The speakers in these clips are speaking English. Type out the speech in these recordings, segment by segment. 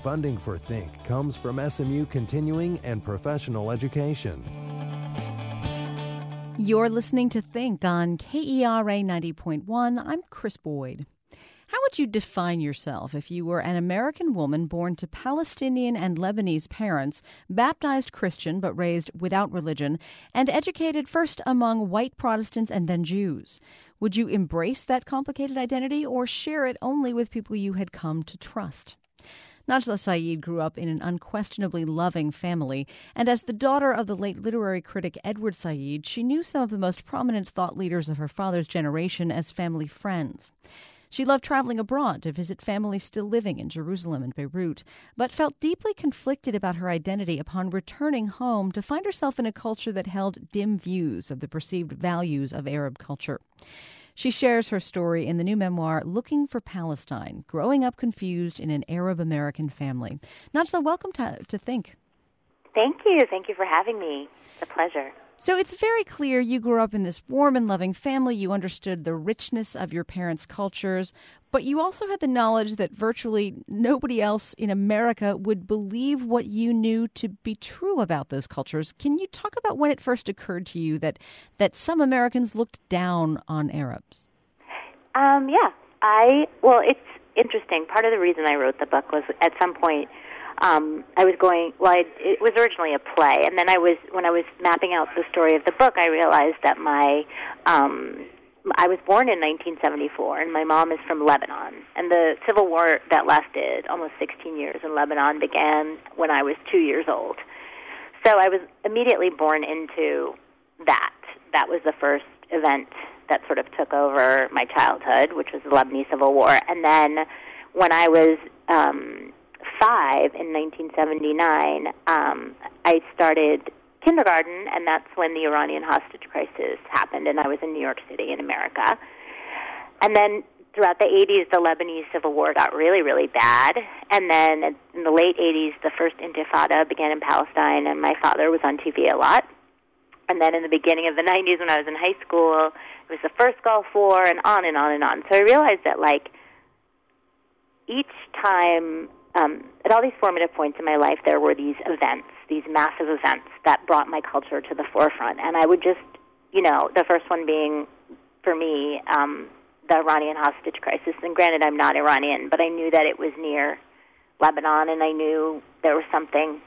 Funding for Think comes from SMU Continuing and Professional Education. You're listening to Think on KERA 90.1. I'm Chris Boyd. How would you define yourself if you were an American woman born to Palestinian and Lebanese parents, baptized Christian but raised without religion, and educated first among white Protestants and then Jews? Would you embrace that complicated identity or share it only with people you had come to trust? Najla Saeed grew up in an unquestionably loving family, and as the daughter of the late literary critic Edward Said, she knew some of the most prominent thought leaders of her father's generation as family friends. She loved traveling abroad to visit families still living in Jerusalem and Beirut, but felt deeply conflicted about her identity upon returning home to find herself in a culture that held dim views of the perceived values of Arab culture. She shares her story in the new memoir, Looking for Palestine, Growing Up Confused in an Arab-American Family. Najla, welcome to Think. Thank you. Thank you for having me. It's a pleasure. So it's very clear you grew up in this warm and loving family. You understood the richness of your parents' cultures, but you also had the knowledge that virtually nobody else in America would believe what you knew to be true about those cultures. Can you talk about when it first occurred to you that some Americans looked down on Arabs? Well, it's interesting. Part of the reason I wrote the book was at some point it was originally a play, and then when I was mapping out the story of the book, I realized that I was born in 1974, and my mom is from Lebanon, and the civil war that lasted almost 16 years in Lebanon began when I was 2 years old. So I was immediately born into that. That was the first event that sort of took over my childhood, which was the Lebanese Civil War. And then when I was 5 in 1979, I started kindergarten, and that's when the Iranian hostage crisis happened, and I was in New York City in America. And then throughout the 80s, the Lebanese Civil War got really, really bad. And then in the late 80s, the first Intifada began in Palestine, and my father was on TV a lot. And then in the beginning of the 90s, when I was in high school, it was the first Gulf War, and on and on and on. So I realized that, each time, at all these formative points in my life, there were these events, these massive events that brought my culture to the forefront. And I would just, the first one being, for me, the Iranian hostage crisis. And granted, I'm not Iranian, but I knew that it was near Lebanon, and I knew there was something,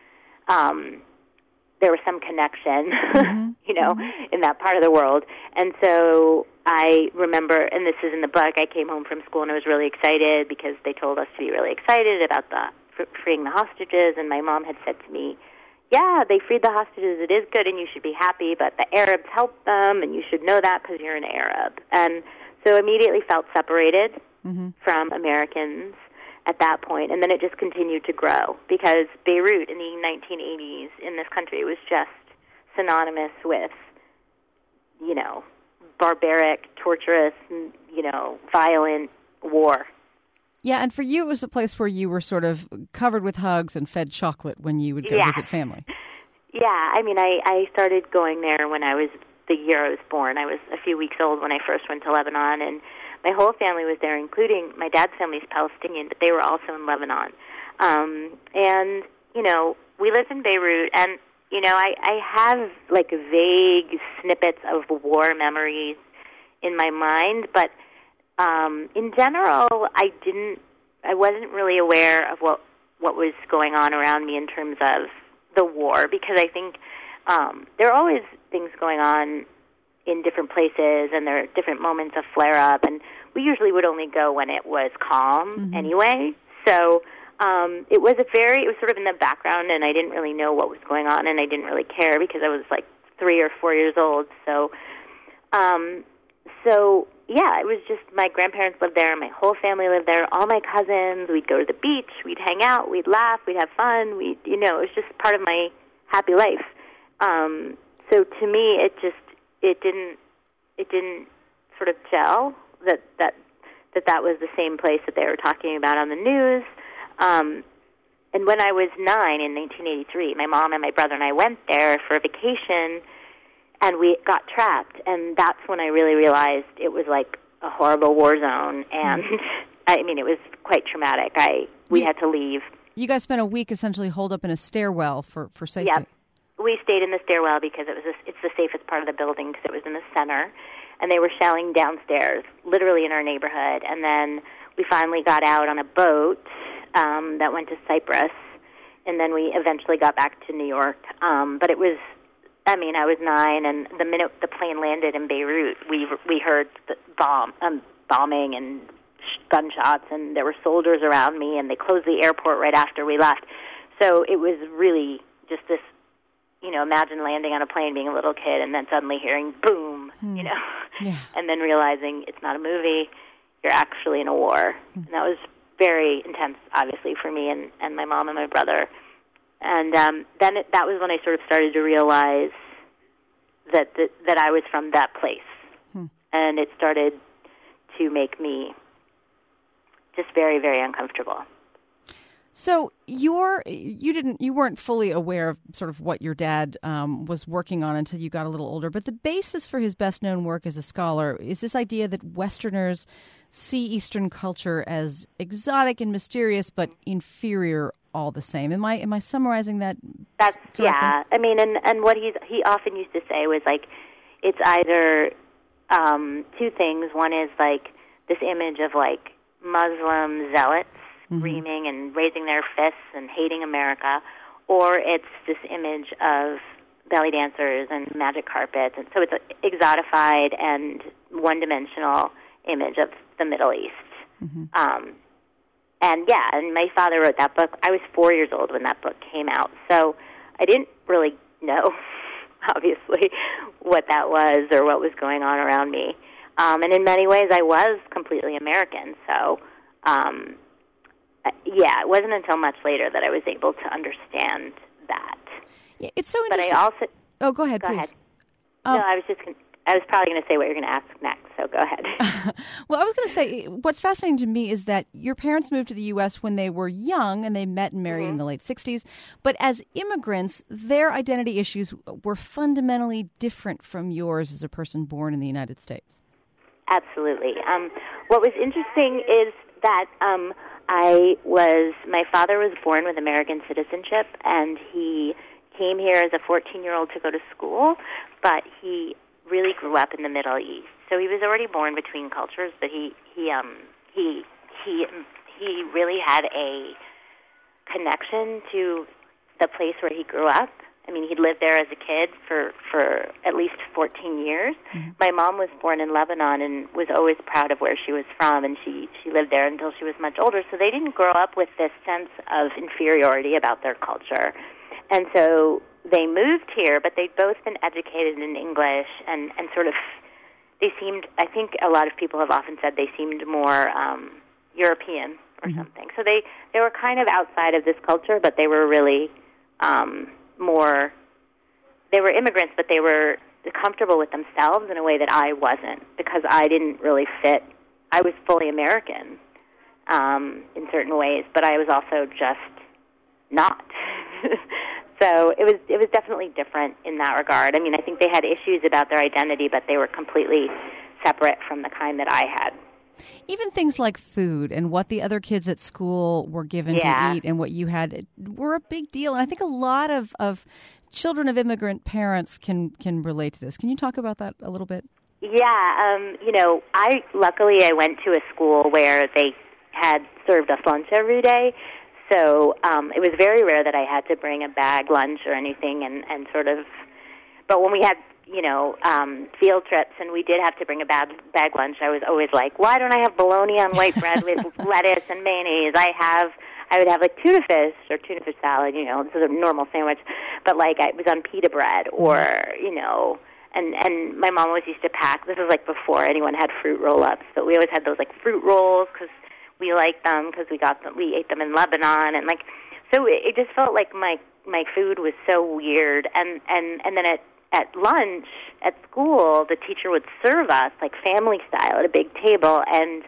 there was some connection, in that part of the world. And so I remember, and this is in the book, I came home from school and I was really excited because they told us to be really excited about freeing the hostages, and my mom had said to me, yeah, they freed the hostages, it is good and you should be happy, but the Arabs helped them and you should know that because you're an Arab. And so immediately felt separated from Americans at that point, and then it just continued to grow because Beirut in the 1980s in this country was just synonymous with, barbaric, torturous, violent war. Yeah, and for you, it was a place where you were sort of covered with hugs and fed chocolate when you would go visit family. Yeah, I started going there when I was the year I was born. I was a few weeks old when I first went to Lebanon, and my whole family was there, including my dad's family is Palestinian, but they were also in Lebanon. And, we lived in Beirut, and, I have, vague snippets of war memories in my mind, but in general, I wasn't really aware of what was going on around me in terms of the war, because I think there are always things going on in different places, and there are different moments of flare-up, and we usually would only go when it was calm anyway. So it was sort of in the background, and I didn't really know what was going on, and I didn't really care because I was 3 or 4 years old. So, it was just my grandparents lived there, my whole family lived there, all my cousins. We'd go to the beach, we'd hang out, we'd laugh, we'd have fun. It was just part of my happy life. So to me, it didn't sort of gel that was the same place that they were talking about on the news. And when I was 9 in 1983, my mom and my brother and I went there for a vacation, and we got trapped. And that's when I really realized it was like a horrible war zone. And, it was quite traumatic. We had to leave. You guys spent a week essentially holed up in a stairwell for safety. Yep. We stayed in the stairwell because it's the safest part of the building because it was in the center, and they were shelling downstairs, literally in our neighborhood. And then we finally got out on a boat that went to Cyprus, and then we eventually got back to New York. But it was, I was 9, and the minute the plane landed in Beirut, we heard the bombing and gunshots, and there were soldiers around me, and they closed the airport right after we left. So it was really just this, imagine landing on a plane, being a little kid, and then suddenly hearing boom, Yeah. and then realizing it's not a movie, you're actually in a war. And that was very intense, obviously, for me and my mom and my brother. And that was when I sort of started to realize that I was from that place. And it started to make me just very, very uncomfortable. So you weren't fully aware of sort of what your dad was working on until you got a little older. But the basis for his best-known work as a scholar is this idea that Westerners see Eastern culture as exotic and mysterious, but inferior all the same. Am I summarizing that? That's correctly? Yeah. And what he often used to say was like, it's either two things. One is like this image of like Muslim zealots screaming and raising their fists and hating America, or it's this image of belly dancers and magic carpets. And so it's an exotified and one-dimensional image of the Middle East. And my father wrote that book. I was 4 years old when that book came out, so I didn't really know, obviously, what that was or what was going on around me. And in many ways, I was completely American, so it wasn't until much later that I was able to understand that. Yeah, it's so interesting. But I also... Oh, go ahead, please. Ahead. No, I was probably going to say what you're going to ask next, so go ahead. Well, I was going to say, what's fascinating to me is that your parents moved to the U.S. when they were young, and they met and married in the late 60s. But as immigrants, their identity issues were fundamentally different from yours as a person born in the United States. Absolutely. What was interesting is that my father was born with American citizenship, and he came here as a 14-year-old to go to school, but he really grew up in the Middle East. So he was already born between cultures, but he really had a connection to the place where he grew up. I mean, he'd lived there as a kid for at least 14 years. My mom was born in Lebanon and was always proud of where she was from, and she lived there until she was much older. So they didn't grow up with this sense of inferiority about their culture. And so they moved here, but they'd both been educated in English and sort of, they seemed, I think a lot of people have often said they seemed more European or something. So they were kind of outside of this culture, but they were really they were immigrants, but they were comfortable with themselves in a way that I wasn't, because I didn't really fit. I was fully American in certain ways, but I was also just not. So it was definitely different in that regard. I mean, I think they had issues about their identity, but they were completely separate from the kind that I had. Even things like food and what the other kids at school were given to eat and what you had were a big deal. And I think a lot of children of immigrant parents can relate to this. Can you talk about that a little bit? Yeah. I went to a school where they had served us lunch every day. So it was very rare that I had to bring a bag lunch or anything, and sort of. But when we had field trips and we did have to bring a bag lunch, I was always like, why don't I have bologna on white bread with lettuce and mayonnaise? I would have like tuna fish salad, it's a normal sandwich, but like it was on pita bread or and my mom always used to pack. This was like before anyone had fruit roll-ups, but we always had those like fruit rolls because we liked them because we ate them in Lebanon, and like so it just felt like my food was so weird, and then at lunch at school the teacher would serve us like family style at a big table, and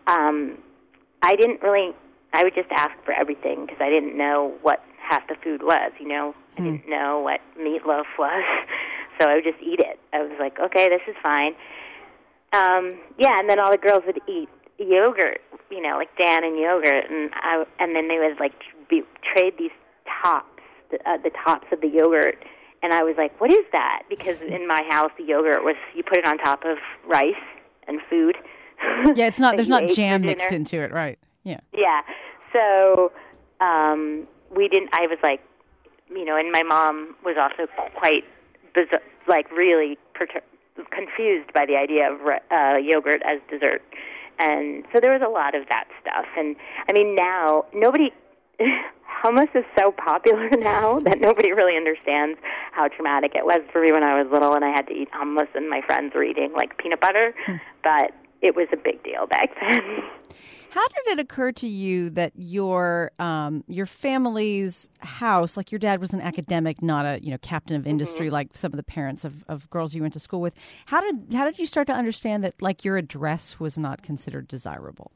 I would just ask for everything because I didn't know what half the food was, I didn't know what meatloaf was, so I would just eat it. I was like, okay, this is fine. And then all the girls would eat yogurt, like Dannon yogurt, and then they would like trade these tops, the tops of the yogurt, and I was like, what is that? Because in my house, the yogurt was, you put it on top of rice and food. Yeah, it's not. There's not jam mixed into it, right? Yeah. Yeah. So we didn't. I was like, and my mom was also quite bizarre, like really confused by the idea of yogurt as dessert, and so there was a lot of that stuff. And I mean, now nobody. Hummus is so popular now that nobody really understands how traumatic it was for me when I was little and I had to eat hummus and my friends were eating like peanut butter, but it was a big deal back then. How did it occur to you that your family's house, like your dad was an academic, not a captain of industry like some of the parents of girls you went to school with? How did you start to understand that like your address was not considered desirable?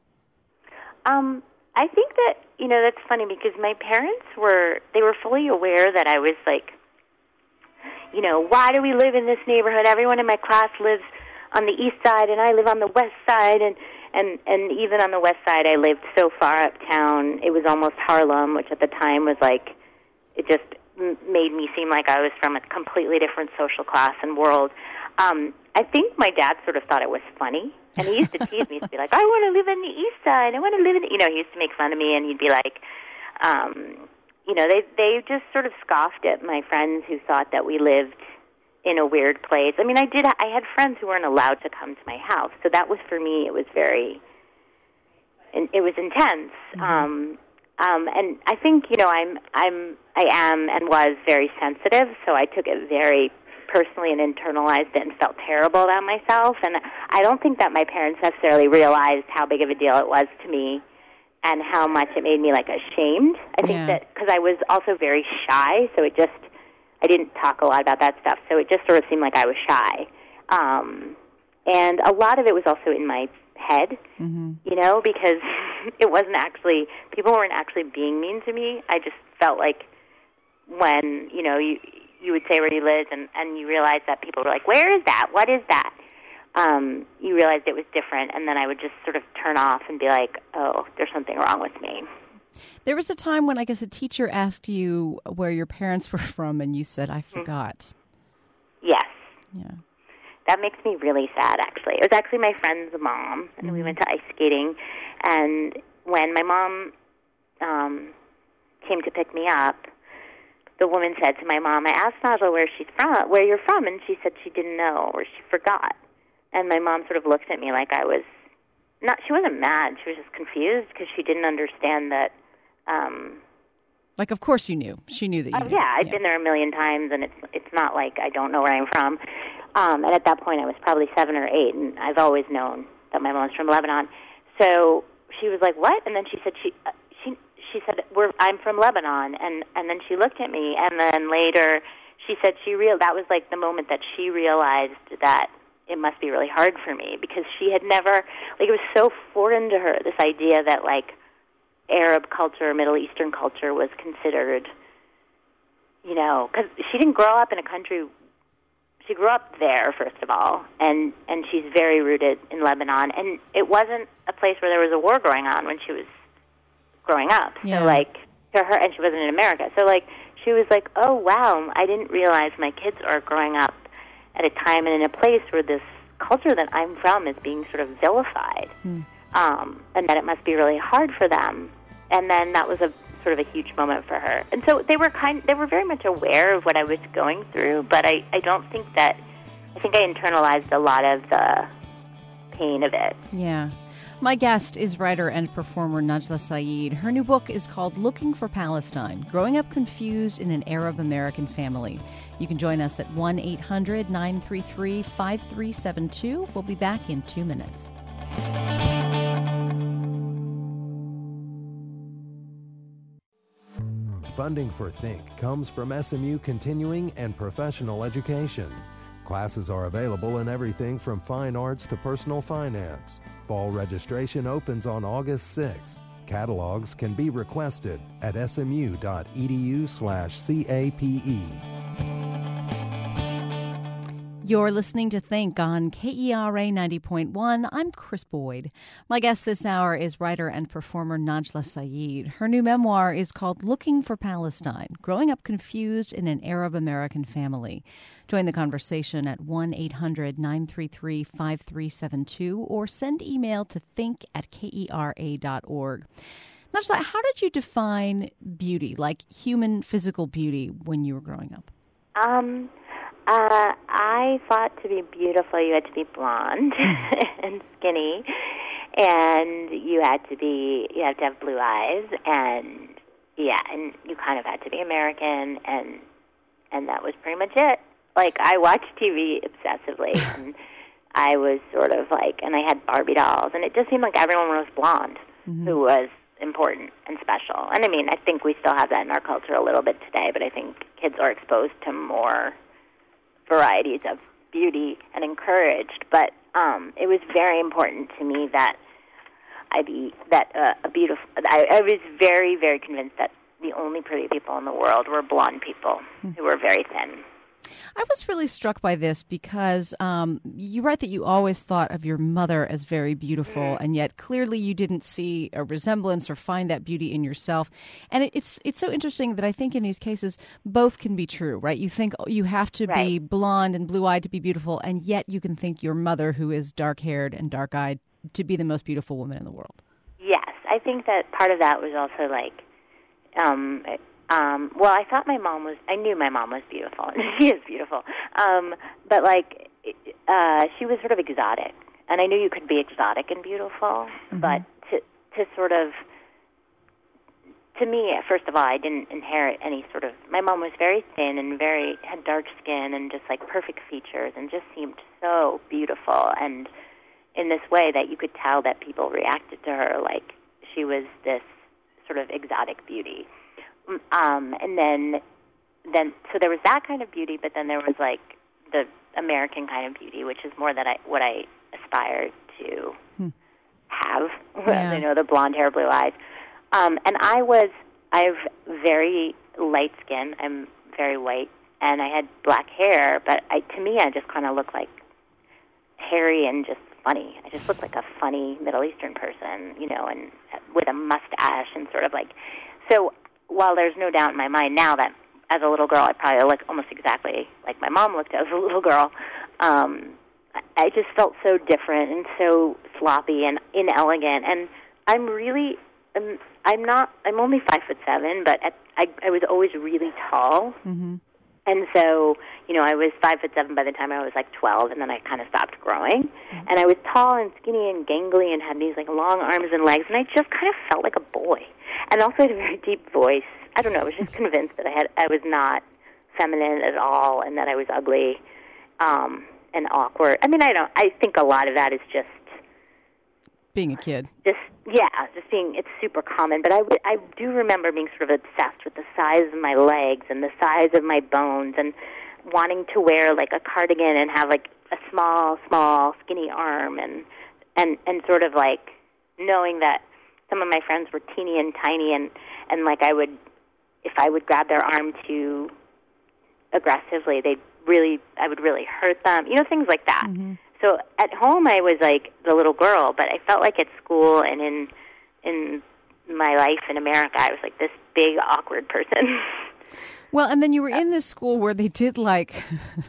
I think that that's funny because my parents were fully aware that I was like, why do we live in this neighborhood? Everyone in my class lives on the east side and I live on the west side, and even on the west side I lived so far uptown it was almost Harlem, which at the time was like, it just made me seem like I was from a completely different social class and world. I think my dad sort of thought it was funny, and he used to tease me to be like, I want to live in the east side, I want to live in the, he used to make fun of me, and he'd be like, they just sort of scoffed at my friends who thought that we lived in a weird place. I mean, I had friends who weren't allowed to come to my house, so that was, for me, it was intense. And I think, I am and was very sensitive, so I took it very personally and internalized it and felt terrible about myself. And I don't think that my parents necessarily realized how big of a deal it was to me and how much it made me like ashamed. I think that because I was also very shy, so I didn't talk a lot about that stuff, so it just sort of seemed like I was shy. And a lot of it was also in my head, because it wasn't actually, people weren't actually being mean to me. I just felt like when, you would say where you lived and you realized that people were like, where is that? What is that? You realized it was different, and then I would just sort of turn off and be like, oh, there's something wrong with me. There was a time when I guess a teacher asked you where your parents were from, and you said, I forgot. Yes. Yeah. That makes me really sad, actually. It was actually my friend's mom, and we went to ice skating, and when my mom came to pick me up, the woman said to my mom, I asked Najla where you're from, and she said she didn't know, or she forgot. And my mom sort of looked at me like I was she wasn't mad, she was just confused because she didn't understand that. Like, of course you knew. She knew that you knew. Yeah, I'd been there a million times, and it's not like I don't know where I'm from. And at that point, I was probably 7 or 8, and I've always known that my mom's from Lebanon. So she was like, what? And then she said, she said, I'm from Lebanon. And then she looked at me, and then later she said that was like the moment that she realized that it must be really hard for me, because she had never, like, it was so foreign to her, this idea that, like, Arab culture, Middle Eastern culture was considered, because she didn't grow up in a country. She grew up there, first of all, and she's very rooted in Lebanon. And it wasn't a place where there was a war going on when she was growing up. Yeah. So, like, to her, and she wasn't in America. So, like, she was like, oh, wow, I didn't realize my kids are growing up at a time and in a place where this culture that I'm from is being sort of vilified, and that it must be really hard for them. And then that was a sort of a huge moment for her. And so they were very much aware of what I was going through, but I think I internalized a lot of the pain of it. Yeah. My guest is writer and performer Najla Saeed. Her new book is called Looking for Palestine, Growing Up Confused in an Arab-American Family. You can join us at 1-800-933-5372. We'll be back in 2 minutes. Funding for Think comes from SMU Continuing and Professional Education. Classes are available in everything from fine arts to personal finance. Fall registration opens on August 6th. Catalogs can be requested at smu.edu/CAPE. You're listening to Think on KERA 90.1. I'm Chris Boyd. My guest this hour is writer and performer Najla Sayeed. Her new memoir is called Looking for Palestine, Growing Up Confused in an Arab-American Family. Join the conversation at 1-800-933-5372 or send email to think@kera.org. Najla, how did you define beauty, like human physical beauty, when you were growing up? I thought to be beautiful you had to be blonde and skinny, and you had to have blue eyes, and and you kind of had to be American, and that was pretty much it. Like, I watched TV obsessively, and I was sort of like, and I had Barbie dolls, and it just seemed like everyone was blonde who was important and special. And I mean, I think we still have that in our culture a little bit today, but I think kids are exposed to more varieties of beauty and encouraged. But it was very important to me that I was very, very convinced that the only pretty people in the world were blonde people who were very thin. I was really struck by this because you write that you always thought of your mother as very beautiful, and yet clearly you didn't see a resemblance or find that beauty in yourself. And it's so interesting that I think in these cases both can be true, right? You think you have to be blonde and blue-eyed to be beautiful, and yet you can think your mother, who is dark-haired and dark-eyed, to be the most beautiful woman in the world. Yes, I think that part of that was also like... I thought I knew my mom was beautiful, and she is beautiful. But like, she was sort of exotic, and I knew you could be exotic and beautiful, but to sort of, to me, first of all, I didn't inherit any sort of, my mom was very thin and had dark skin and just like perfect features and just seemed so beautiful, and in this way that you could tell that people reacted to her like she was this sort of exotic beauty. And then, so there was that kind of beauty, but then there was like the American kind of beauty, which is more what I aspired to have. Yeah. You know, the blonde hair, blue eyes. And I have very light skin. I'm very white, and I had black hair, but to me, I just kind of looked like hairy and just funny. I just looked like a funny Middle Eastern person, you know, and with a mustache and sort of like, so. While there's no doubt in my mind now that as a little girl I probably look almost exactly like my mom looked as a little girl, I just felt so different and so sloppy and inelegant. And I'm only 5'7", but I was always really tall. And so, you know, I was 5'7" by the time I was like 12, and then I kind of stopped growing. And I was tall and skinny and gangly and had these like long arms and legs, and I just kind of felt like a boy. And also I had a very deep voice. I don't know, I was just convinced that I was not feminine at all, and that I was ugly and awkward. I mean, I think a lot of that is just being a kid. It's super common. But I do remember being sort of obsessed with the size of my legs and the size of my bones, and wanting to wear like a cardigan and have like a small, skinny arm, and sort of like knowing that some of my friends were teeny and tiny, and like if I would grab their arm too aggressively, I would really hurt them. You know, things like that. So at home I was like the little girl, but I felt like at school and in my life in America I was like this big awkward person. Well, and then you were in this school where they did like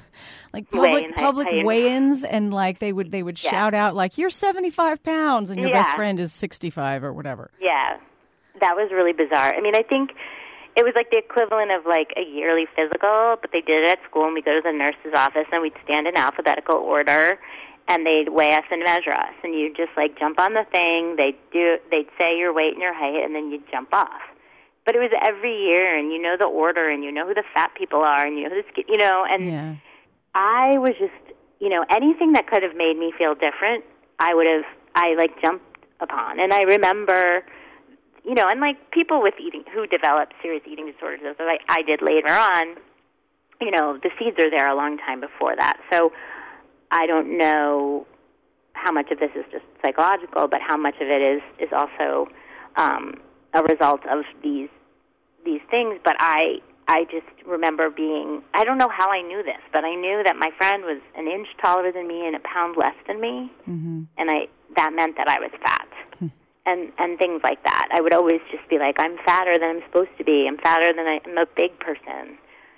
public weigh-ins, and like they would shout out like, you're 75 pounds and your best friend is 65 or whatever. Yeah, that was really bizarre. I mean, I think it was like the equivalent of like a yearly physical, but they did it at school, and we'd go to the nurse's office and we'd stand in alphabetical order, and they'd weigh us and measure us, and you'd just like jump on the thing. They'd say your weight and your height, and then you'd jump off. But it was every year, and you know the order, and you know who the fat people are, and you know and I was just, you know, anything that could have made me feel different, I jumped upon. And I remember, you know, and like people who develop serious eating disorders, as I did later on, you know, the seeds are there a long time before that. So I don't know how much of this is just psychological, but how much of it is also a result of these things. But I I just remember I don't know how I knew this, but I knew that my friend was an inch taller than me and a pound less than me, and that meant that I was fat. And things like that. I would always just be like, I'm fatter than I'm supposed to be. I'm fatter than I'm a big person.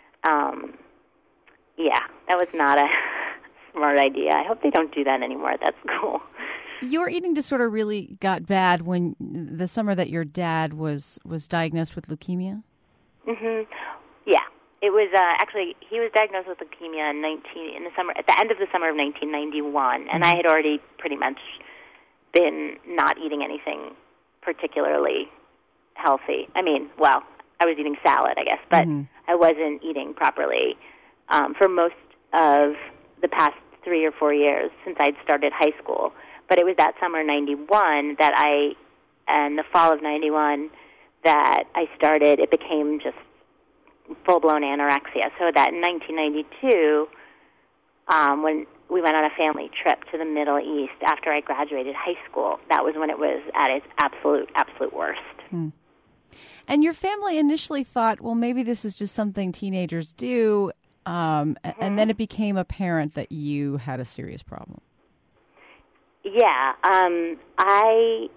Yeah, that was not a smart idea. I hope they don't do that anymore. That's cool. Your eating disorder really got bad when the summer that your dad was diagnosed with leukemia? Mm-hmm. Yeah. It was actually, he was diagnosed with leukemia at the end of the summer of 1991, and I had already pretty much been not eating anything particularly healthy. I mean, well, I was eating salad, I guess, but I wasn't eating properly for most of the past 3 or 4 years since I'd started high school. But it was that summer 91 and the fall of 91 that I started, it became just full-blown anorexia. So that in 1992, when we went on a family trip to the Middle East after I graduated high school, that was when it was at its absolute worst. And your family initially thought, well, maybe this is just something teenagers do, and then it became apparent that you had a serious problem. Yeah, I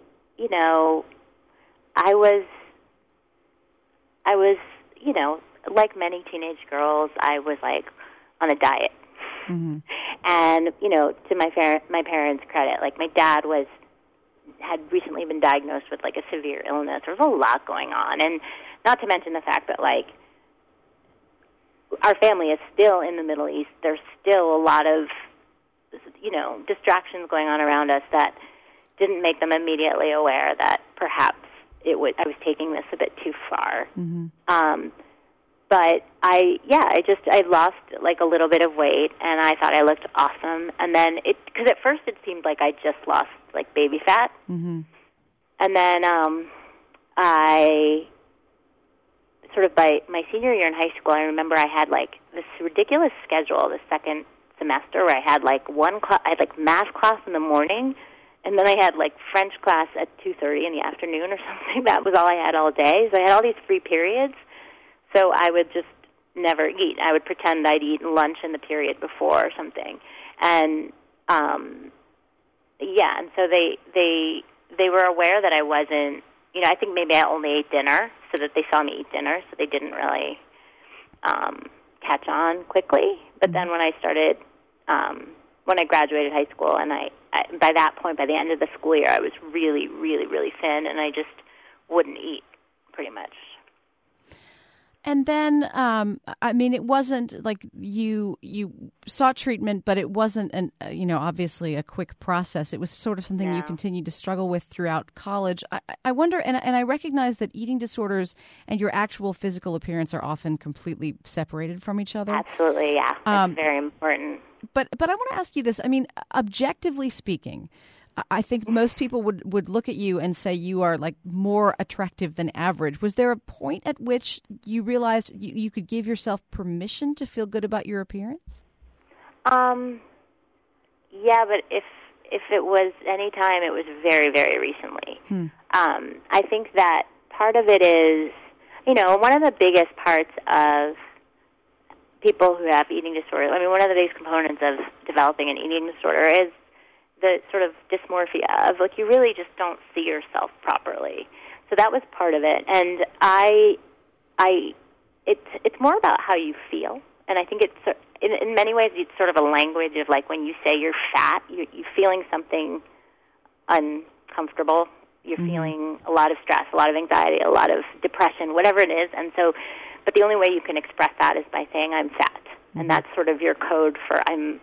was, like many teenage girls, I was like on a diet. And, to my parents' credit, like my dad had recently been diagnosed with like a severe illness. There was a lot going on. And not to mention the fact that like our family is still in the Middle East. There's still a lot of, distractions going on around us that didn't make them immediately aware that perhaps I was taking this a bit too far. But I lost like a little bit of weight, and I thought I looked awesome. And then because at first it seemed like I just lost like baby fat, and then I sort of by my senior year in high school, I remember I had like this ridiculous schedule the second semester where I had like I had like math class in the morning, and then I had like French class at 2:30 in the afternoon or something. That was all I had all day. So I had all these free periods. So I would just never eat. I would pretend I'd eaten lunch in the period before or something. And and so they were aware that I wasn't, I think maybe I only ate dinner so that they saw me eat dinner, so they didn't really catch on quickly. But then when I started, when I graduated high school, and I by that point, by the end of the school year, I was really, really, really thin, and I just wouldn't eat pretty much. And then, it wasn't like you sought treatment, but it wasn't obviously a quick process. It was sort of something you continued to struggle with throughout college. I wonder, and I recognize that eating disorders and your actual physical appearance are often completely separated from each other. Absolutely, yeah. It's very important. But I want to ask you this. I mean, objectively speaking, I think most people would look at you and say you are like more attractive than average. Was there a point at which you realized you could give yourself permission to feel good about your appearance? Yeah, but if it was any time, it was very, very recently. I think that part of it is, one of the biggest parts of people who have eating disorders, one of the biggest components of developing an eating disorder is the sort of dysmorphia of, like, you really just don't see yourself properly. So that was part of it. And it's more about how you feel. And I think it's, in many ways, it's sort of a language of, like, when you say you're fat, you're feeling something uncomfortable. You're feeling a lot of stress, a lot of anxiety, a lot of depression, whatever it is. And so, but the only way you can express that is by saying, I'm fat. And that's sort of your code for, I'm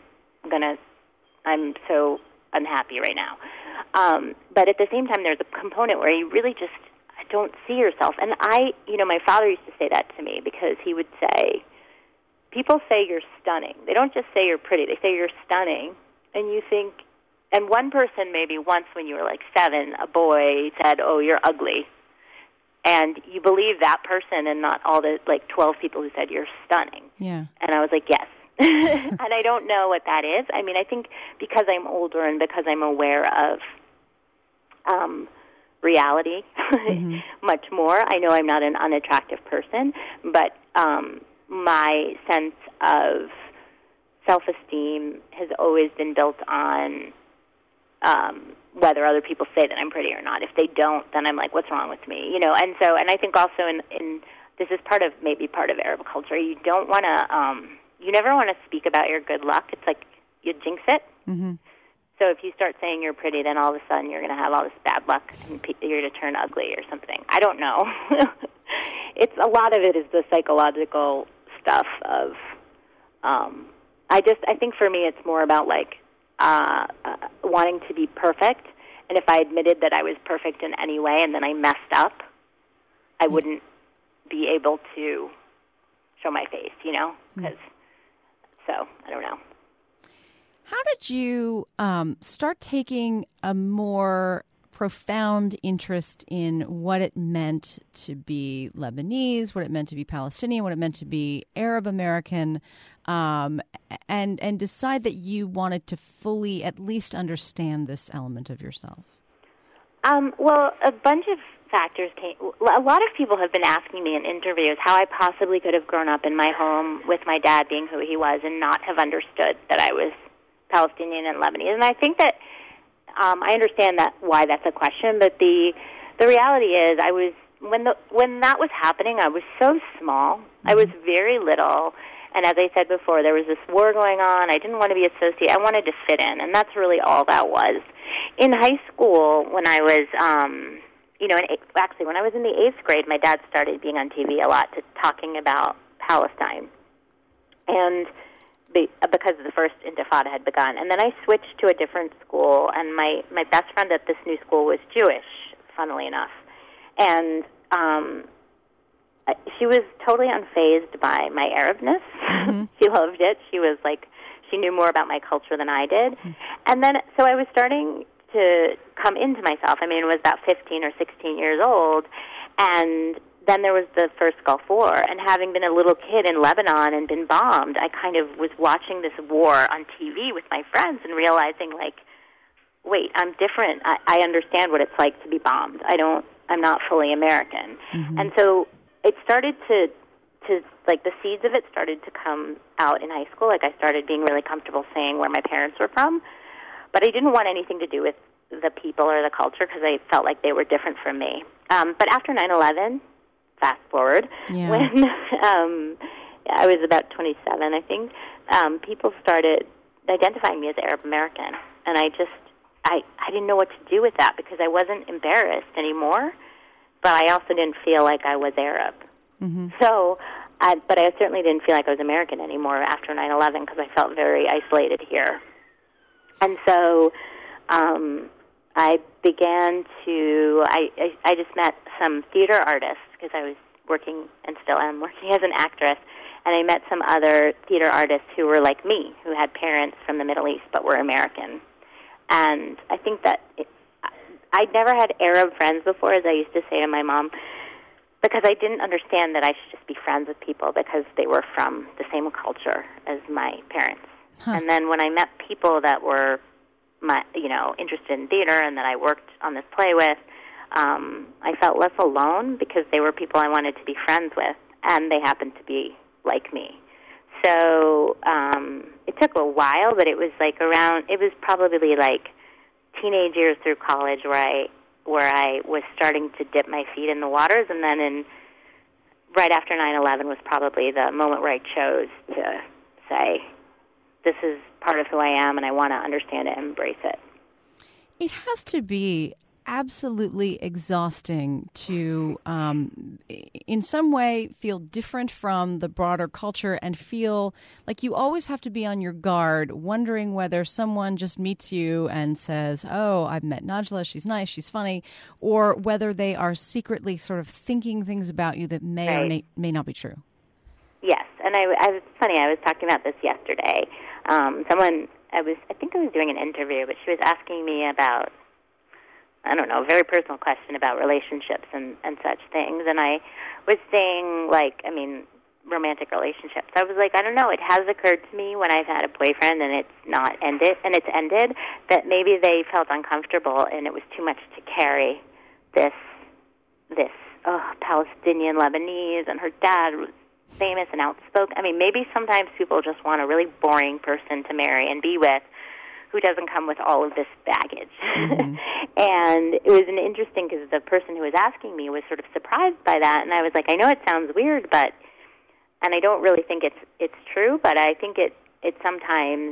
so unhappy right now. But at the same time, there's a component where you really just don't see yourself. And my father used to say that to me, because he would say, people say you're stunning. They don't just say you're pretty. They say you're stunning. And you think, and one person maybe once when you were like 7, a boy said, oh, you're ugly. And you believe that person and not all the 12 people who said you're stunning. Yeah. And I was like, yes. And I don't know what that is. I think because I'm older and because I'm aware of reality much more. I know I'm not an unattractive person, but my sense of self-esteem has always been built on whether other people say that I'm pretty or not. If they don't, then I'm like, what's wrong with me? You know, and I think also in this is maybe part of Arab culture. You don't want to, you never want to speak about your good luck. It's like you jinx it. Mm-hmm. So if you start saying you're pretty, then all of a sudden you're going to have all this bad luck and you're going to turn ugly or something. I don't know. It's a lot of it is the psychological stuff of. I think for me it's more about like wanting to be perfect, and if I admitted that I was perfect in any way and then I messed up, I wouldn't be able to show my face, you know? So I don't know. How did you start taking a more profound interest in what it meant to be Lebanese, what it meant to be Palestinian, what it meant to be Arab American, and decide that you wanted to fully at least understand this element of yourself? Well, a bunch of factors came. A lot of people have been asking me in interviews how I possibly could have grown up in my home with my dad being who he was and not have understood that I was Palestinian and Lebanese. And I think that I understand why that's a question, but the reality is I was when that was happening, I was so small. I was very little, and as I said before, there was this war going on. I didn't want to be associated. I wanted to fit in, and that's really all that was. In high school, when I was when I was in the 8th grade, my dad started being on TV a lot talking about Palestine. And because the first Intifada had begun. And then I switched to a different school, and my best friend at this new school was Jewish, funnily enough. And she was totally unfazed by my Arabness. Mm-hmm. She loved it. She was like, she knew more about my culture than I did. Mm-hmm. And then, so I was starting to come into myself. I mean, I was about 15 or 16 years old, and then there was the first Gulf War, and having been a little kid in Lebanon and been bombed, I kind of was watching this war on TV with my friends and realizing, like, wait, I'm different. I understand what it's like to be bombed. I'm not fully American. Mm-hmm. And so it started to like, the seeds of it started to come out in high school. Like, I started being really comfortable saying where my parents were from, but I didn't want anything to do with the people or the culture because I felt like they were different from me. But after 9/11, fast forward, when I was about 27, I think, people started identifying me as Arab American, and I didn't know what to do with that because I wasn't embarrassed anymore, but I also didn't feel like I was Arab. Mm-hmm. So, but I certainly didn't feel like I was American anymore after 9/11 because I felt very isolated here. And so I began to, I just met some theater artists because I was working and still am working as an actress, and I met some other theater artists who were like me, who had parents from the Middle East but were American. And I think that I'd never had Arab friends before, as I used to say to my mom, because I didn't understand that I should just be friends with people because they were from the same culture as my parents. Huh. And then when I met people that were interested in theater and that I worked on this play with, I felt less alone because they were people I wanted to be friends with, and they happened to be like me. So it took a while, but it was probably like teenage years through college where I was starting to dip my feet in the waters, and then right after 9/11 was probably the moment where I chose to say, this is part of who I am, and I want to understand it and embrace it. It has to be absolutely exhausting to, in some way, feel different from the broader culture and feel like you always have to be on your guard, wondering whether someone just meets you and says, oh, I've met Najla, she's nice, she's funny, or whether they are secretly sort of thinking things about you that may or may not be true. Yes, and it's funny, I was talking about this yesterday. I think I was doing an interview, but she was asking me about, I don't know, a very personal question about relationships and such things. And I was saying, romantic relationships. I was like, I don't know, it has occurred to me when I've had a boyfriend and it's ended, that maybe they felt uncomfortable and it was too much to carry this Palestinian Lebanese, and her dad was famous and outspoken. I mean, maybe sometimes people just want a really boring person to marry and be with who doesn't come with all of this baggage. Mm-hmm. And it was interesting because the person who was asking me was sort of surprised by that, and I was like, I know it sounds weird, and I don't really think it's true, but I think it sometimes,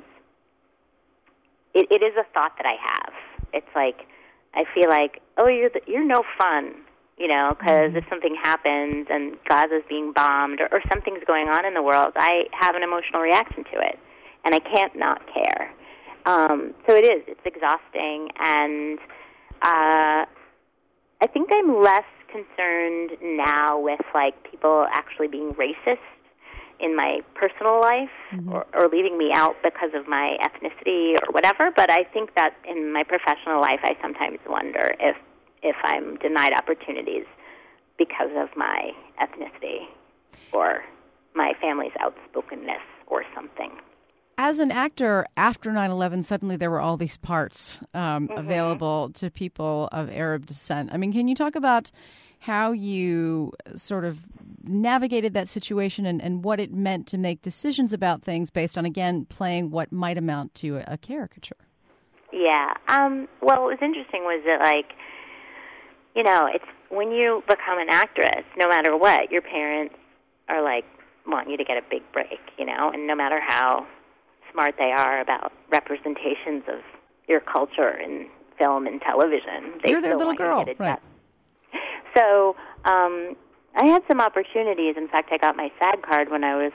it is a thought that I have. It's like, I feel like, oh, you're no fun, because if something happens and Gaza's being bombed or something's going on in the world, I have an emotional reaction to it, and I can't not care. So it is. It's exhausting, and I think I'm less concerned now with, people actually being racist in my personal life or leaving me out because of my ethnicity or whatever, but I think that in my professional life I sometimes wonder if I'm denied opportunities because of my ethnicity or my family's outspokenness or something. As an actor, after 9/11, suddenly there were all these parts available to people of Arab descent. I mean, can you talk about how you sort of navigated that situation and what it meant to make decisions about things based on, again, playing what might amount to a caricature? Yeah. Well, what was interesting was that, it's when you become an actress, no matter what, your parents are want you to get a big break, and no matter how smart they are about representations of your culture in film and television, they You're still their little want girl, you to get it right? done. So I had some opportunities. In fact, I got my SAG card when I was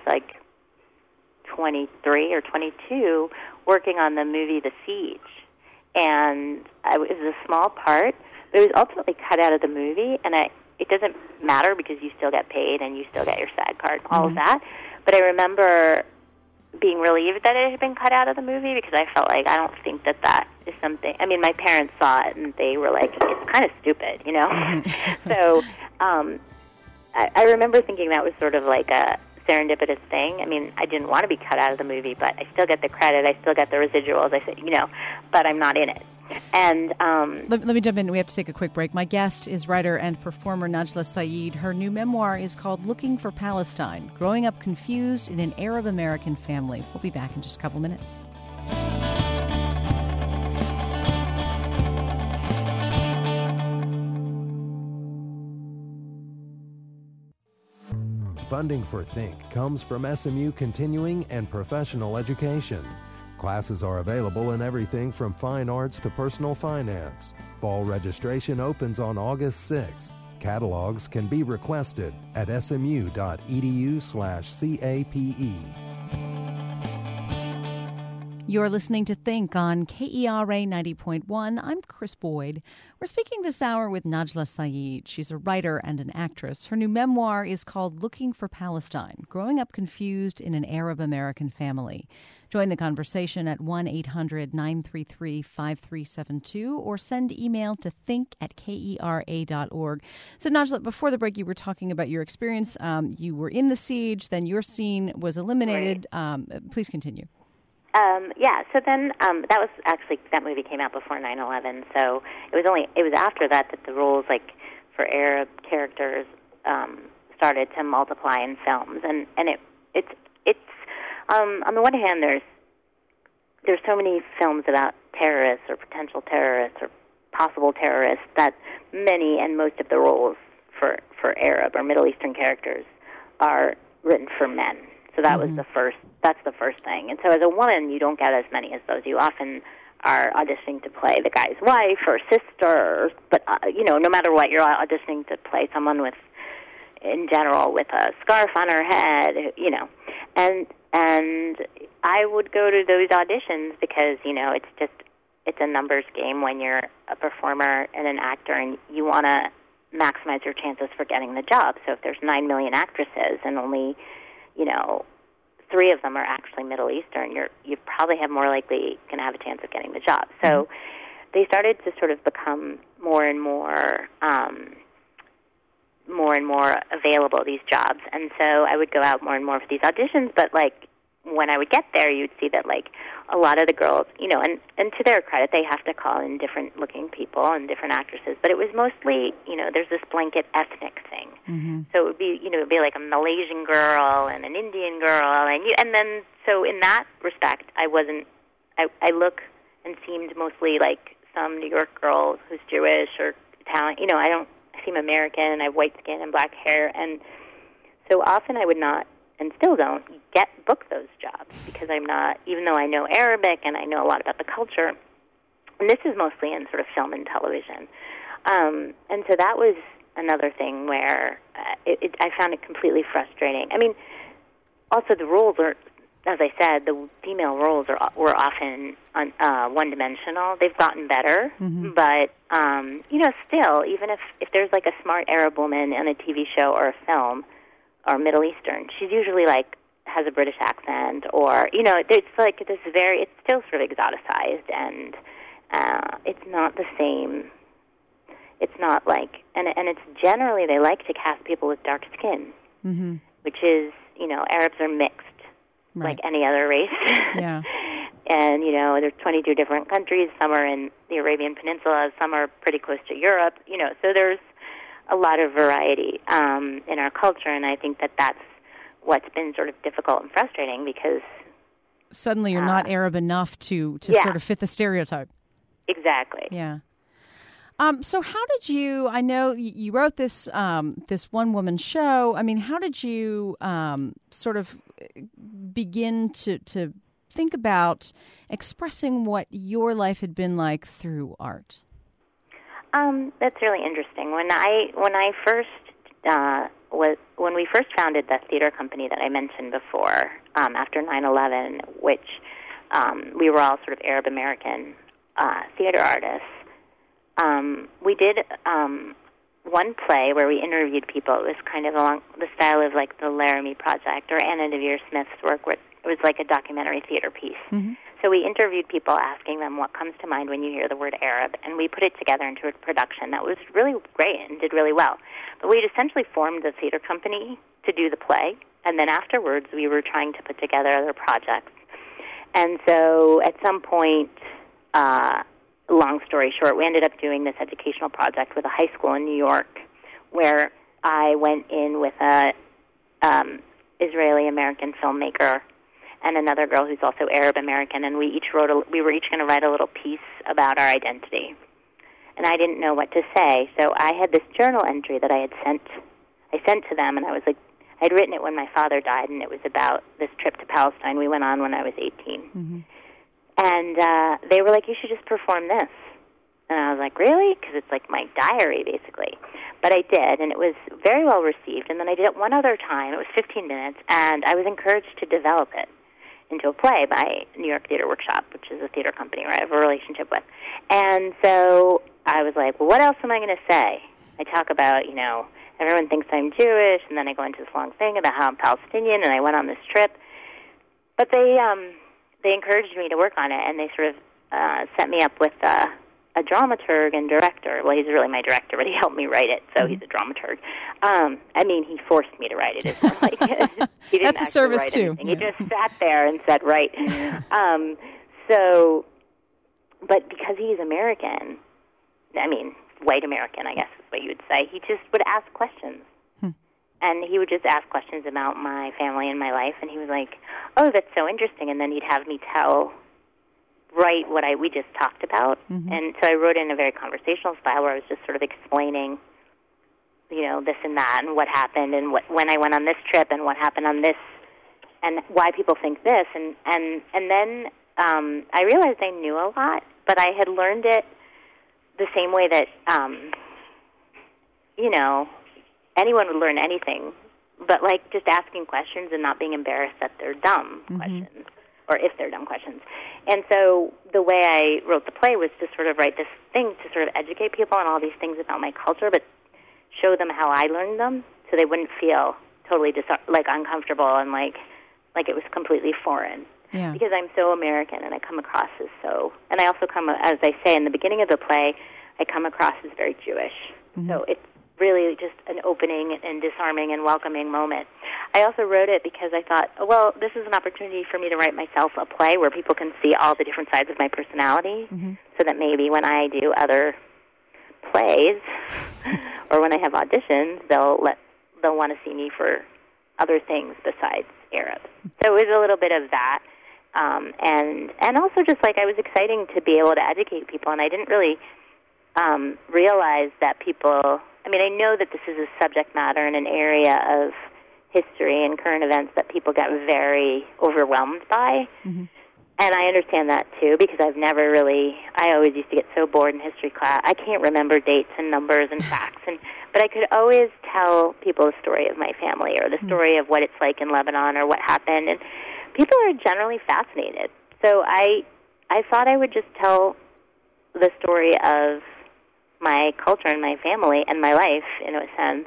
23 or 22, working on the movie The Siege, and it was a small part, but it was ultimately cut out of the movie, and it doesn't matter because you still get paid and you still get your SAG card, all of that. But I remember being relieved that it had been cut out of the movie because I felt like I don't think that is something. I mean, my parents saw it and they were like, it's kind of stupid, So I remember thinking that was sort of like a serendipitous thing. I mean, I didn't want to be cut out of the movie, but I still get the credit. I still get the residuals. I said, but I'm not in it. And let me jump in. We have to take a quick break. My guest is writer and performer Najla Saeed. Her new memoir is called Looking for Palestine, Growing Up Confused in an Arab-American Family. We'll be back in just a couple minutes. Funding for Think comes from SMU Continuing and Professional Education. Classes are available in everything from fine arts to personal finance. Fall registration opens on August 6th. Catalogs can be requested at smu.edu/CAPE. You're listening to Think on KERA 90.1. I'm Chris Boyd. We're speaking this hour with Najla Saeed. She's a writer and an actress. Her new memoir is called Looking for Palestine, Growing Up Confused in an Arab-American Family. Join the conversation at 1-800-933-5372 or send email to think@kera.org. So, Najla, before the break, you were talking about your experience. You were in the siege, then your scene was eliminated. Right. Please continue. So then that movie came out before 9/11. So it was after that the rules for Arab characters started to multiply in films, and it's on the one hand there's so many films about terrorists or potential terrorists or possible terrorists that many and most of the roles for Arab or Middle Eastern characters are written for men. So that was that's the first thing. And so as a woman, you don't get as many as those. You often are auditioning to play the guy's wife or sister, but, no matter what, you're auditioning to play someone in general, with a scarf on her head, And I would go to those auditions because, it's a numbers game when you're a performer and an actor and you want to maximize your chances for getting the job. So if there's 9 million actresses and only 3 of them are actually Middle Eastern, you probably have more likely going to have a chance of getting the job. So they started to sort of become more and more available, these jobs. And so I would go out more and more for these auditions, but when I would get there, you'd see that, like, a lot of the girls, and to their credit, they have to call in different-looking people and different actresses, but it was mostly, there's this blanket ethnic thing. Mm-hmm. So it would be like a Malaysian girl and an Indian girl, and then, so in that respect, I look and seemed mostly like some New York girl who's Jewish or Italian. I seem American, I have white skin and black hair, and so often I would not, and still don't, book those jobs because I'm not, even though I know Arabic and I know a lot about the culture, and this is mostly in sort of film and television. And so that was another thing where I found it completely frustrating. I mean, also the roles are, as I said, the female roles were often one-dimensional. They've gotten better, mm-hmm. but, still, even if there's like a smart Arab woman on a TV show or a film, or Middle Eastern, she's usually like has a British accent, or it's like it's still sort of exoticized, and it's not the same. It's not like, and it's generally they like to cast people with dark skin, mm-hmm. which is Arabs are mixed, right. like any other race. Yeah. And there's 22 different countries. Some are in the Arabian Peninsula. Some are pretty close to Europe. So there's a lot of variety in our culture, and I think that's what's been sort of difficult and frustrating because suddenly you're not Arab enough to sort of fit the stereotype. Exactly. Yeah. So how did you? I know you wrote this one-woman show. I mean, how did you sort of begin to think about expressing what your life had been like through art? That's really interesting. When we first founded the theater company that I mentioned before, after 9/11, which we were all sort of Arab American theater artists, we did one play where we interviewed people. It was kind of along the style of like the Laramie Project or Anna Deavere Smith's work, where it was like a documentary theater piece. Mm-hmm. So we interviewed people, asking them what comes to mind when you hear the word Arab, and we put it together into a production that was really great and did really well. But we'd essentially formed a theater company to do the play, and then afterwards we were trying to put together other projects. And so at some point, long story short, we ended up doing this educational project with a high school in New York where I went in with a Israeli-American filmmaker and another girl who's also Arab American, and we were each going to write a little piece about our identity. And I didn't know what to say, so I had this journal entry that I sent to them, and I was like, I'd written it when my father died, and it was about this trip to Palestine we went on when I was 18. Mm-hmm. And they were like, you should just perform this. And I was like, really? Because it's like my diary, basically. But I did, and it was very well received. And then I did it one other time. It was 15 minutes, and I was encouraged to develop it into a play by New York Theater Workshop, which is a theater company where I have a relationship with. And so I was like, well, what else am I going to say? I talk about, everyone thinks I'm Jewish, and then I go into this long thing about how I'm Palestinian, and I went on this trip. But they encouraged me to work on it, and they sort of set me up with a dramaturg and director. Well, he's really my director, but he helped me write it, so he's a dramaturg. He forced me to write it. It's not like he didn't That's a service, write too. Anything. He just sat there and said, right. But because he's American, white American, I guess is what you would say, he just would ask questions. And he would just ask questions about my family and my life, and he was like, oh, that's so interesting. And then he'd have me write what we just talked about. Mm-hmm. And so I wrote in a very conversational style where I was just sort of explaining, this and that and what happened and when I went on this trip and what happened on this and why people think this. And then I realized I knew a lot, but I had learned it the same way that, anyone would learn anything, but like just asking questions and not being embarrassed that they're dumb questions, or if they're dumb questions. And so the way I wrote the play was to sort of write this thing to sort of educate people on all these things about my culture, but show them how I learned them so they wouldn't feel totally uncomfortable and like it was completely foreign. Yeah. Because I'm so American and I come across as so, and I also as I say in the beginning of the play, I come across as very Jewish. Mm-hmm. So it's really just an opening and disarming and welcoming moment. I also wrote it because I thought, well, this is an opportunity for me to write myself a play where people can see all the different sides of my personality, so that maybe when I do other plays or when I have auditions, they'll want to see me for other things besides Arab. So it was a little bit of that, and also just like I was exciting to be able to educate people, and I didn't really realize that people. I mean, I know that this is a subject matter in an area of history and current events that people get very overwhelmed by. And I understand that, too, because I always used to get so bored in history class. I can't remember dates and numbers and facts, but I could always tell people the story of my family or the story of what it's like in Lebanon or what happened, and people are generally fascinated. So I thought I would just tell the story of my culture and my family and my life, in a sense,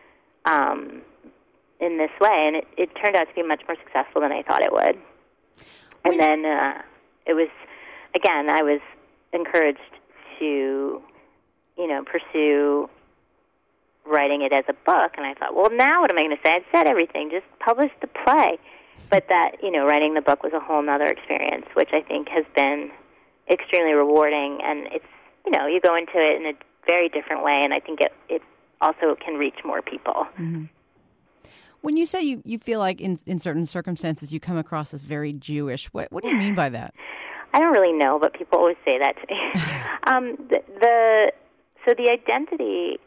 in this way, and it turned out to be much more successful than I thought it would. And then it was, again, I was encouraged to, pursue writing it as a book, and I thought, well, now what am I going to say? I've said everything, just publish the play. But that, writing the book was a whole other experience, which I think has been extremely rewarding, and it's, you go into it in a very different way, and I think it also can reach more people. When you say you feel like in certain circumstances you come across as very Jewish, what do you mean by that? I don't really know, but people always say that to me. So the identity,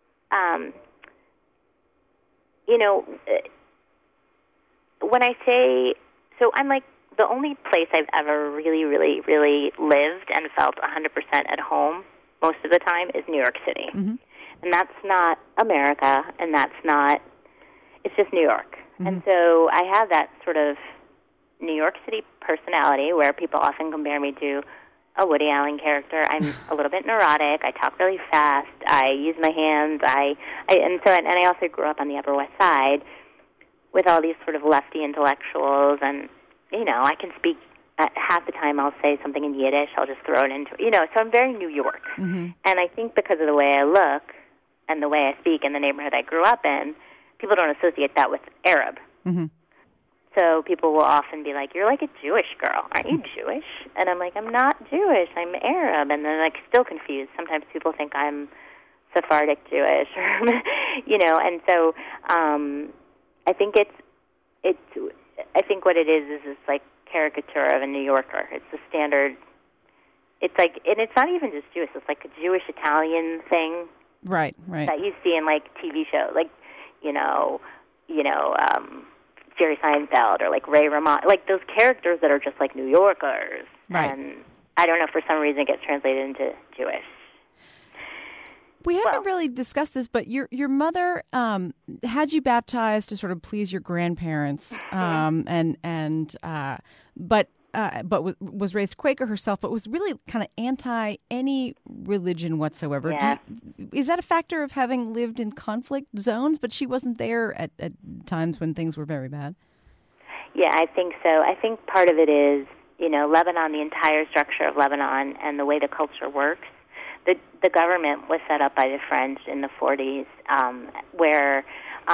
when I say, so I'm like, the only place I've ever really, really, really lived and felt 100% at home most of the time is New York City. And that's not America, and it's just New York. And so I have that sort of New York City personality where people often compare me to a Woody Allen character. I'm a little bit neurotic. I talk really fast. I use my hands. And I also grew up on the Upper West Side with all these sort of lefty intellectuals, and I can speak. Half the time I'll say something in Yiddish. I'll just throw it into so I'm very New York. And I think because of the way I look and the way I speak in the neighborhood I grew up in, people don't associate that with Arab. So people will often be like, "You're like a Jewish girl. Aren't you Jewish?" And I'm like, "I'm not Jewish. I'm Arab." And they're like still confused. Sometimes people think I'm Sephardic Jewish, And so I think I think what it is this like caricature of a New Yorker. It's the standard. It's like, and it's not even just Jewish. It's like a Jewish Italian thing, right? That you see in like TV shows, like Jerry Seinfeld or like Ray Romano, like those characters that are just like New Yorkers. Right. And I don't know, for some reason it gets translated into Jewish. We haven't really discussed this, but your mother had you baptized to sort of please your grandparents, but was raised Quaker herself, but was really kind of anti any religion whatsoever. Yeah. Is that a factor of having lived in conflict zones? But she wasn't there at times when things were very bad. Yeah, I think so. I think part of it is, Lebanon, the entire structure of Lebanon and the way the culture works. The government was set up by the French in the 40s, where,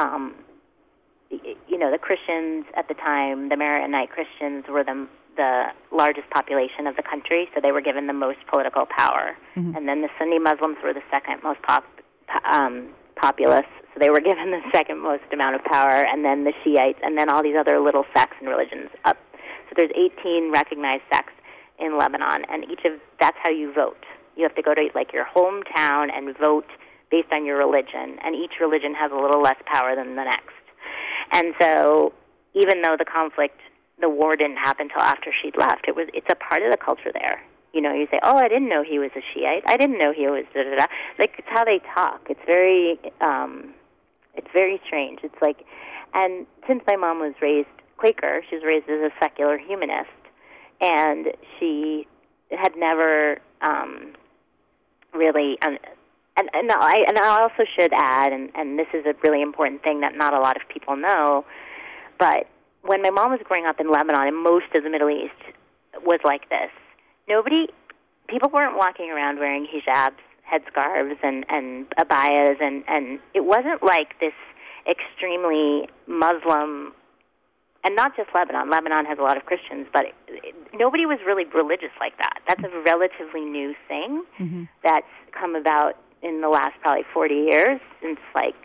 the Christians at the time, the Maronite Christians, were the largest population of the country, so they were given the most political power. And then the Sunni Muslims were the second most populous, so they were given the second most amount of power, and then the Shiites, and then all these other little sects and religions up. So there's 18 recognized sects in Lebanon, and that's how you vote. You have to go to like your hometown and vote based on your religion, and each religion has a little less power than the next. And so even though the war didn't happen until after she'd left, it's a part of the culture there. You say, "Oh, I didn't know he was a Shiite. I didn't know he was da-da-da." Like, it's how they talk. It's very strange. It's like, and since my mom was raised Quaker, she was raised as a secular humanist, and she had never really, and I also should add, and this is a really important thing that not a lot of people know, but when my mom was growing up in Lebanon, and most of the Middle East was like this, people weren't walking around wearing hijabs, headscarves, and abayas, and it wasn't like this extremely Muslim, and not just Lebanon. Lebanon has a lot of Christians, but nobody was really religious like that. That's a relatively new thing that's come about in the last probably 40 years since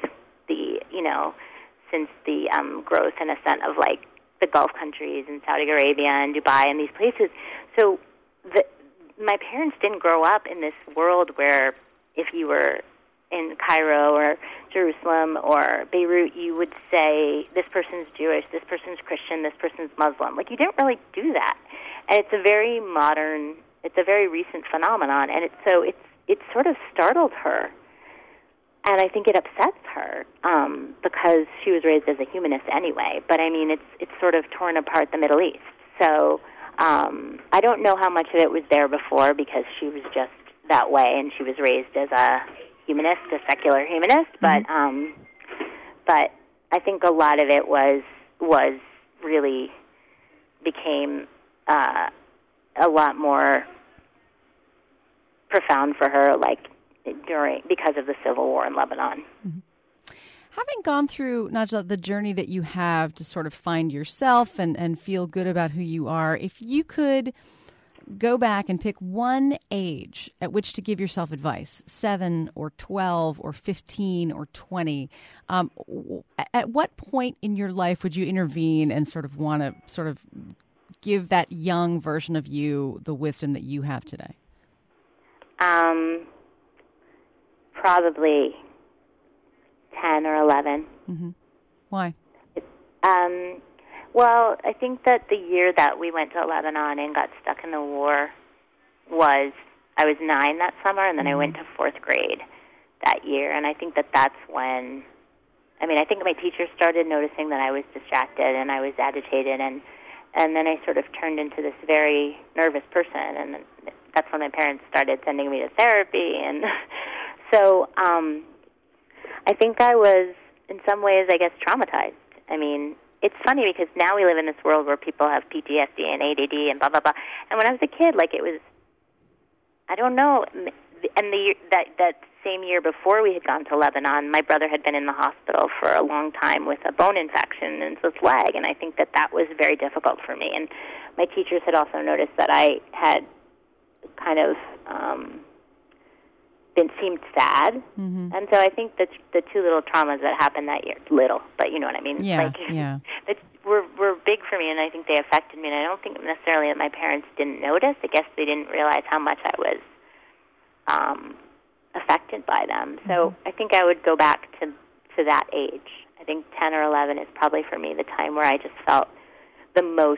since the growth and ascent of like the Gulf countries and Saudi Arabia and Dubai and these places. So my parents didn't grow up in this world where if you were in Cairo or Jerusalem or Beirut, you would say, this person's Jewish, this person's Christian, this person's Muslim. Like, you didn't really do that. And it's a very modern, it's a very recent phenomenon, and it sort of startled her. And I think it upsets her because she was raised as a humanist anyway. But, I mean, it's sort of torn apart the Middle East. So I don't know how much of it was there before because she was just that way and she was raised as a humanist, a secular humanist. But I think a lot of it was really became a lot more profound for her, like because of the civil war in Lebanon. Mm-hmm. Having gone through, Najla, the journey that you have to sort of find yourself and feel good about who you are, if you could go back and pick one age at which to give yourself advice, 7 or 12 or 15 or 20, at what point in your life would you intervene and sort of want to sort of give that young version of you the wisdom that you have today? Probably 10 or 11. Mm-hmm. Why? Well, I think that the year that we went to Lebanon and got stuck in the war I was 9 that summer, and then I went to 4th grade that year. And I think that's when, I think my teacher started noticing that I was distracted and I was agitated, and then I sort of turned into this very nervous person, and that's when my parents started sending me to therapy. And so I think I was, in some ways, I guess, traumatized. It's funny because now we live in this world where people have PTSD and ADD and blah, blah, blah. And when I was a kid, it was, I don't know. And that same year before we had gone to Lebanon, my brother had been in the hospital for a long time with a bone infection in his leg. And I think that was very difficult for me. And my teachers had also noticed that I had kind of seemed sad. Mm-hmm. And so I think that the two little traumas that happened that year, little, but you know what I mean? Yeah, that were big for me, and I think they affected me. And I don't think necessarily that my parents didn't notice. I guess they didn't realize how much I was affected by them. So I think I would go back to that age. I think 10 or 11 is probably for me the time where I just felt the most,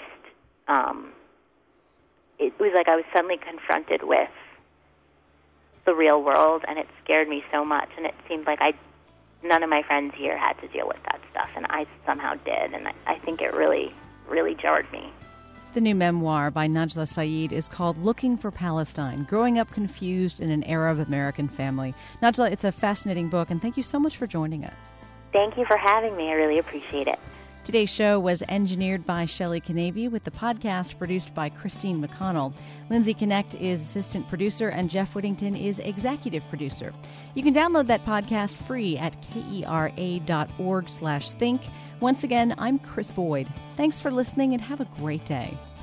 it was like I was suddenly confronted with the real world, and it scared me so much, and it seemed like none of my friends here had to deal with that stuff, and I somehow did, and I think it really, really jarred me. The new memoir by Najla Saeed is called Looking for Palestine, Growing Up Confused in an Era of American Family. Najla, it's a fascinating book, and thank you so much for joining us. Thank you for having me. I really appreciate it. Today's show was engineered by Shelley Canavy, with the podcast produced by Christine McConnell. Lindsay Connect is assistant producer, and Jeff Whittington is executive producer. You can download that podcast free at kera.org/think. Once again, I'm Chris Boyd. Thanks for listening, and have a great day.